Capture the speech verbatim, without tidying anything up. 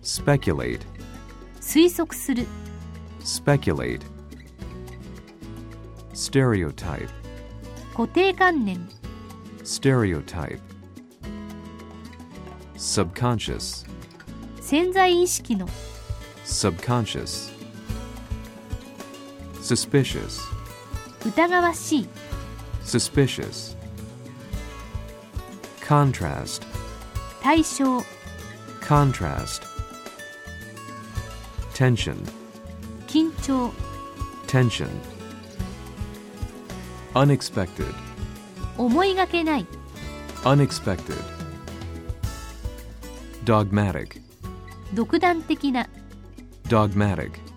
speculate, 推測する speculate, stereotype, 固定観念 stereotype, subconscious, 潜在意識の subconscious, suspicious, 疑わしい suspicious, contrast, 対象 contrast, tension, 緊張 tension, unexpected, 思いがけない unexpected, dogmatic, 独断的な dogmatic,